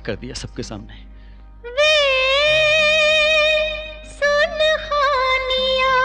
कर दिया सबके सामने। वे सुन खानिया,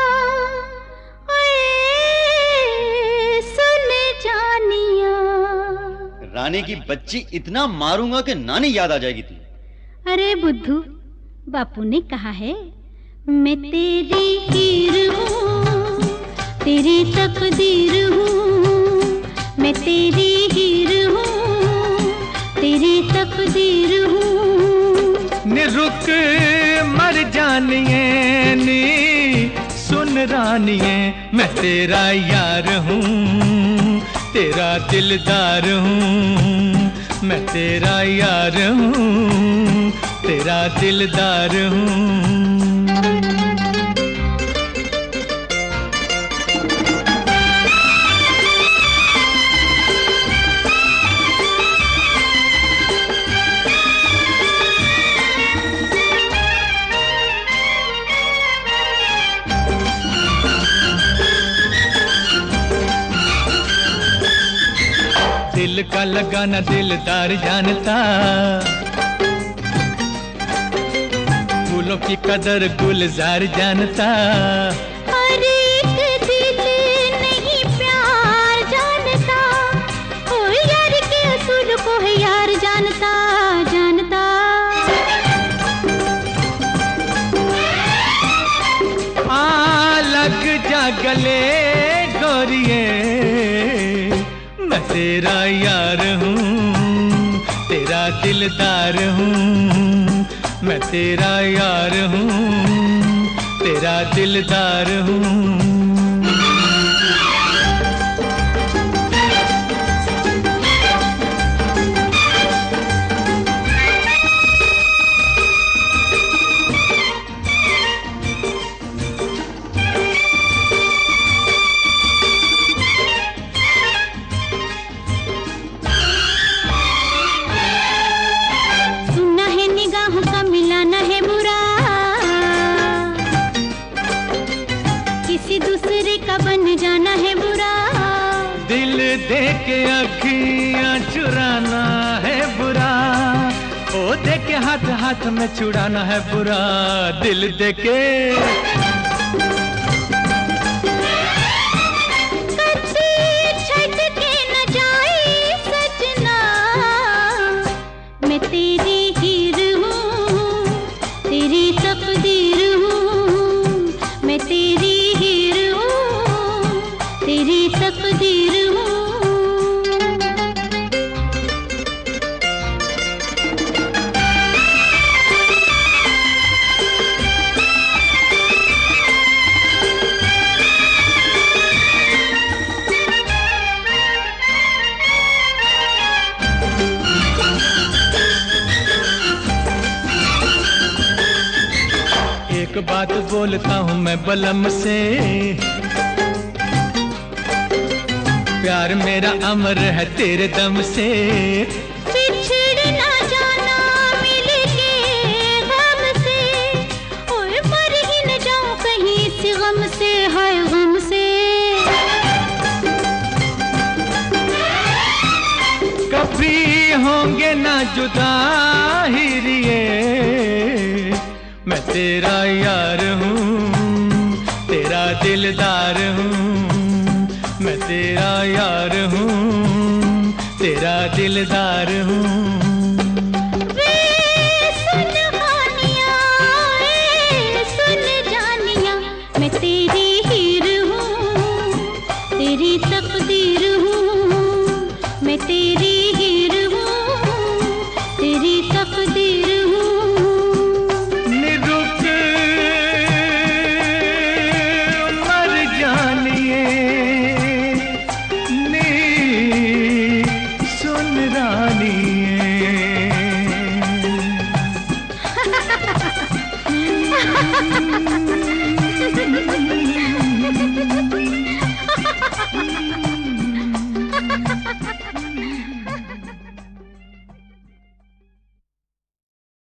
सुन जानिया। रानी की बच्ची, इतना मारूंगा कि नानी याद आ जाएगी तुझे। अरे बुद्धू, बापू ने कहा है मैं तेरी हीर हूँ, तेरी तकदीर हूँ। मैं तेरी हीर हूँ, तेरी तकदीर हूँ। निरुक मर जानिए नी सुन रानिए, मैं तेरा यार हूँ, तेरा दिलदार हूँ। मैं तेरा यार हूँ, तेरा दिलदार हूँ। दिल का लगाना दिलदार जानता, फूलों की कदर गुलजार जानता। हर एक दिल नहीं प्यार जानता, ओ यार के असूल को है यार जानता, जानता। लग जा गले गोरिए, मैं तेरा यार हूँ, तेरा दिलदार हूँ। मैं तेरा यार हूँ, तेरा दिलदार हूँ। दूसरे का बन जाना है बुरा, दिल दे के अखियां चुराना है बुरा। ओ दे के हाथ हाथ में छुड़ाना है बुरा, दिल दे के। छट के न जाए सजना, मैं तेरी हीर हूँ, तेरी तकदीर हूँ। मैं तेरी तेरी तकदीर हूँ। एक बात बोलता हूँ मैं बलम से, प्यार मेरा अमर है तेरे दम से। बिछड़ ना जाना मिल के गम से, और मर ही न जाऊं कहीं इस गम से, हाय गम से। कभी होंगे ना जुदा हीरिए, मैं तेरा यार हूँ, तेरा दिलदार हूँ। मैं तेरा यार हूँ, तेरा दिलदार हूँ। वे सुन खानिया, सुन जानिया, मैं तेरी हीर हूँ, तेरी तकदीर हूँ। मैं तेरी हीर हूँ, तेरी तकदीर हूँ। निरुक मर जानिए सुन रानिए।